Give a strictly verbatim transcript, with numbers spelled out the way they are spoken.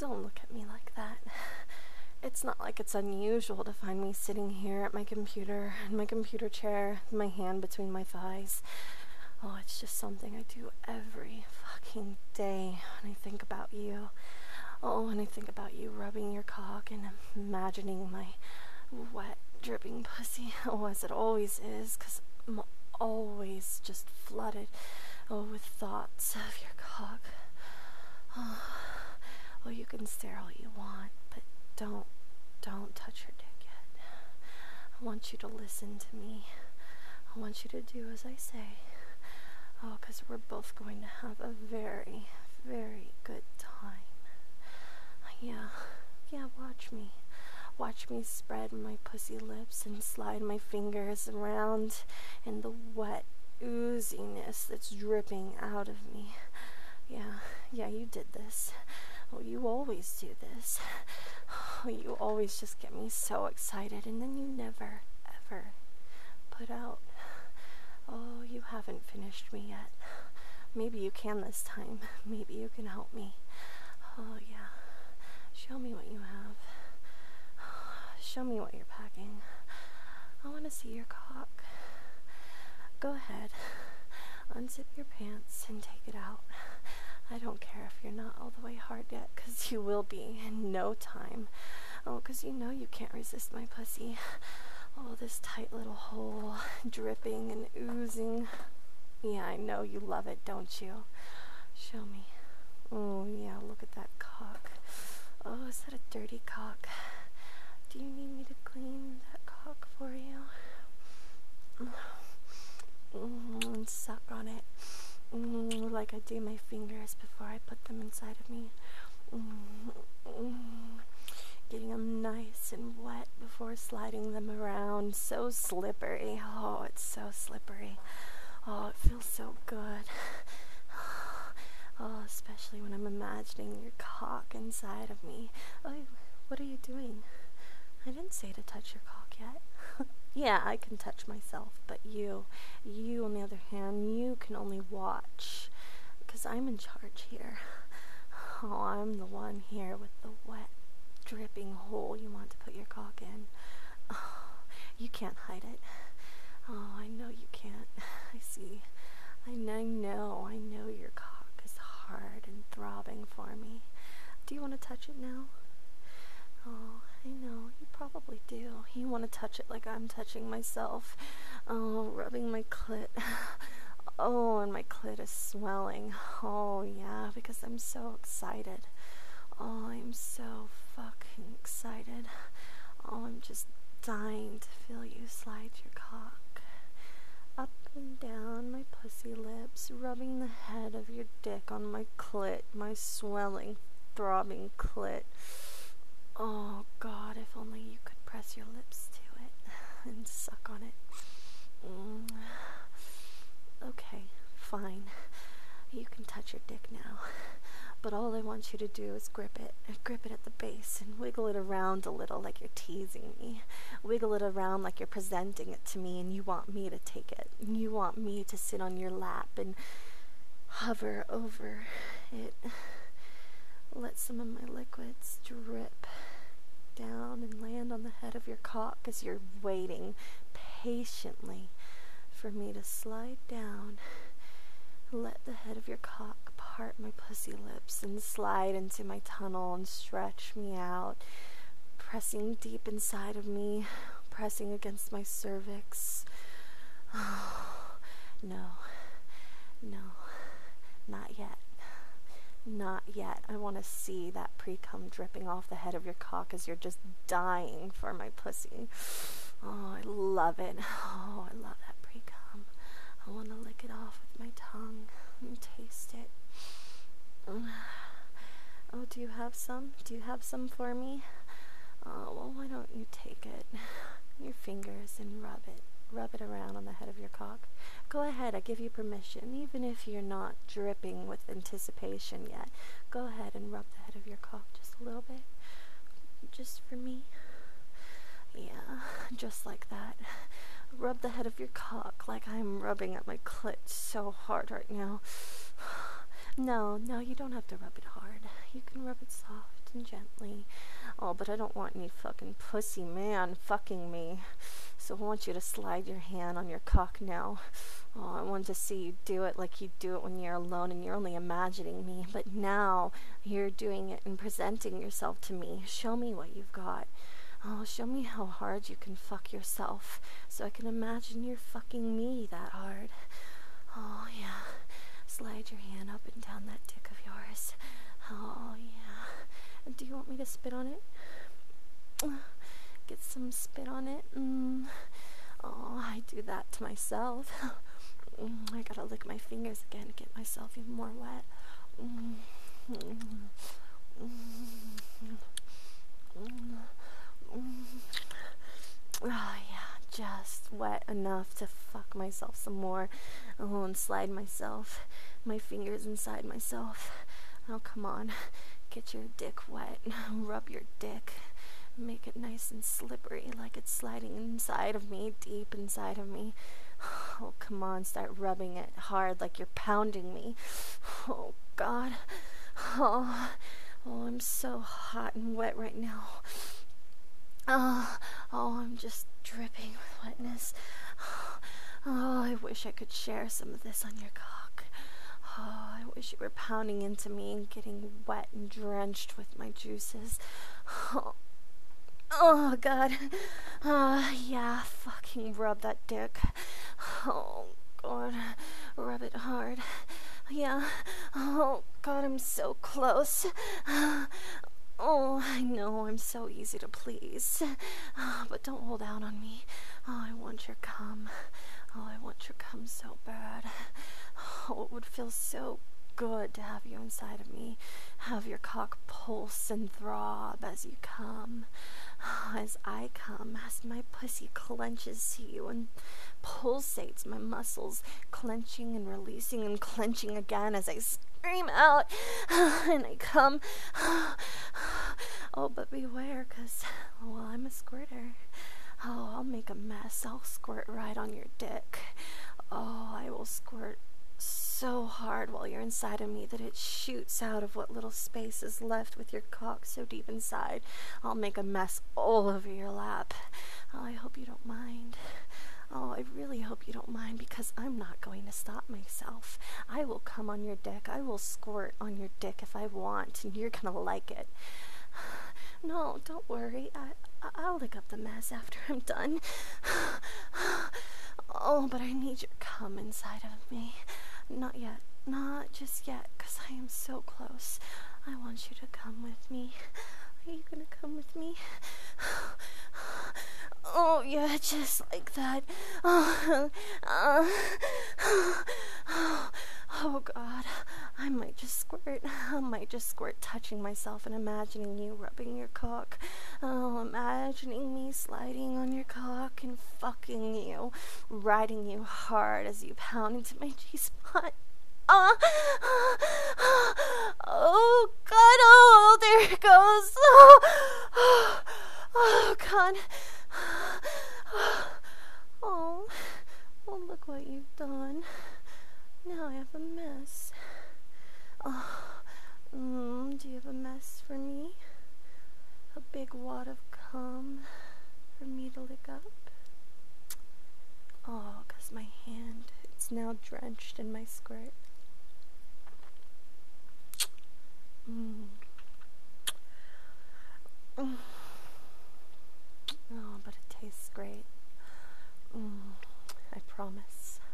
don't look at me like that. It's not like it's unusual to find me sitting here at my computer, in my computer chair, my hand between my thighs. Oh, it's just something I do every fucking day when I think about you. Oh, when I think about you rubbing your cock and imagining my wet, dripping pussy. Oh, as it always is, 'cause I'm always just flooded, oh, with thoughts of your cock. Oh, oh, you can stare all you want, but don't, don't touch your dick yet. I want you to listen to me. I want you to do as I say. Oh, 'cause we're both going to have a very, very good time. Yeah, yeah, watch me. Watch me spread my pussy lips and slide my fingers around in the wet ooziness that's dripping out of me. Yeah, yeah, you did this. Oh, you always do this. Oh, you always just get me so excited, and then you never, ever put out. Oh, you haven't finished me yet. Maybe you can this time. Maybe you can help me. Oh, yeah. Show me what you have. Show me what you're packing. I want to see your cock. Go ahead. Unzip your pants and take it out. I don't care if you're not all the way hard yet, 'cause you will be in no time. Oh, 'cause you know you can't resist my pussy. Oh, this tight little hole, dripping and oozing. Yeah, I know you love it, don't you? Show me. Oh, yeah, look at that cock. Oh, is that a dirty cock? Do you need me to clean that cock for you? Mm, and suck on it. Mm, like I do my fingers before I put them inside of me. Mm, mm, getting them nice and wet before sliding them around. So slippery. Oh, it's so slippery. Oh, it feels so good. Oh, especially when I'm imagining your cock inside of me. Oh, what are you doing? I didn't say to touch your cock yet. Yeah, I can touch myself, but you, you on the other hand, you can only watch, because I'm in charge here. Oh, I'm the one here with the wet, dripping hole you want to put your cock in. Oh, you can't hide it. Oh, I know you can't. I see. I know, I know, I know your cock is hard and throbbing for me. Do you want to touch it now? Oh, I know, you probably do. You want to touch it like I'm touching myself. Oh, rubbing my clit. Oh, and my clit is swelling. Oh, yeah, because I'm so excited. Oh, I'm so fucking excited. Oh, I'm just dying to feel you slide your cock up and down my pussy lips, rubbing the head of your dick on my clit, my swelling, throbbing clit. Oh, God, if only you could press your lips to it and suck on it. Mm. Okay, fine. You can touch your dick now. But all I want you to do is grip it, and grip it at the base, and wiggle it around a little like you're teasing me. Wiggle it around like you're presenting it to me, and you want me to take it. You want me to sit on your lap and hover over it. Let some of my liquids drip down and land on the head of your cock as you're waiting patiently for me to slide down. Let the head of your cock part my pussy lips and slide into my tunnel and stretch me out, pressing deep inside of me, pressing against my cervix. Oh, no, no, not yet. Not yet. I want to see that pre-cum dripping off the head of your cock as you're just dying for my pussy. Oh, I love it. Oh, I love that pre-cum. I want to lick it off with my tongue and taste it. Oh, do you have some? Do you have some for me? Oh, well, why don't you take it, your fingers, and rub it. Rub it around on the head of your cock. Go ahead, I give you permission, even if you're not dripping with anticipation yet. Go ahead and rub the head of your cock just a little bit. Just for me. Yeah, just like that. Rub the head of your cock like I'm rubbing at my clit so hard right now. No, no, you don't have to rub it hard. you can rub it soft and gently. Oh, but I don't want any fucking pussy man fucking me. So I want you to slide your hand on your cock now. Oh, I want to see you do it like you do it when you're alone and you're only imagining me. But now you're doing it and presenting yourself to me. Show me what you've got. Oh, show me how hard you can fuck yourself so I can imagine you're fucking me that hard. Oh, yeah. Slide your hand up and down that dick of yours. Oh, yeah. Do you want me to spit on it? Get some spit on it? Mm. Oh, I do that to myself. I gotta lick my fingers again to get myself even more wet. Oh, yeah, just wet enough to fuck myself some more. Oh, and slide myself, my fingers inside myself. Oh, come on, get your dick wet. Rub your dick. Make it nice and slippery like it's sliding inside of me, deep inside of me. Oh, come on, start rubbing it hard like you're pounding me. Oh, God. Oh, oh, I'm so hot and wet right now. Oh, oh, I'm just dripping with wetness. Oh, I wish I could share some of this on your cock. Oh, I wish you were pounding into me and getting wet and drenched with my juices. Oh, oh God. Oh, yeah, fucking rub that dick. Oh, God. Rub it hard. Yeah. Oh, God, I'm so close. Oh, I know I'm so easy to please. Oh, but don't hold out on me. Oh, I want your cum. Oh, I want your cum so bad. Oh, it would feel so good to have you inside of me. Have your cock pulse and throb as you come. As I come, as my pussy clenches to you and pulsates, my muscles clenching and releasing and clenching again as I scream out and I come. Oh, but beware, because, well, I'm a squirter. Oh, I'll make a mess. I'll squirt right on your dick. Oh, I will squirt so hard while you're inside of me that it shoots out of what little space is left with your cock so deep inside. I'll make a mess all over your lap. Oh, I hope you don't mind. Oh, I really hope you don't mind, because I'm not going to stop myself. I will come on your dick. I will squirt on your dick if I want, and you're gonna like it. No, don't worry. I, I'll lick up the mess after I'm done. Oh, but I need your cum inside of me. Not yet. Not just yet, because I am so close. I want you to come with me. Are you gonna come with me? Oh, yeah, just like that. Oh, uh, oh, God. I might just squirt. I might just squirt touching myself and imagining you rubbing your cock. Oh, imagining me sliding on your cock and fucking you, riding you hard as you pound into my G-spot. Uh, oh, God, oh, there it goes. Oh, oh, oh God. Oh, oh, look what you've done. Now I have a mess. Oh, mm, do you have a mess for me? A big wad of cum for me to lick up? Oh, 'cause my hand, it's now drenched in my squirt. Mm. Mm. Oh, but it tastes great. Mm, I promise.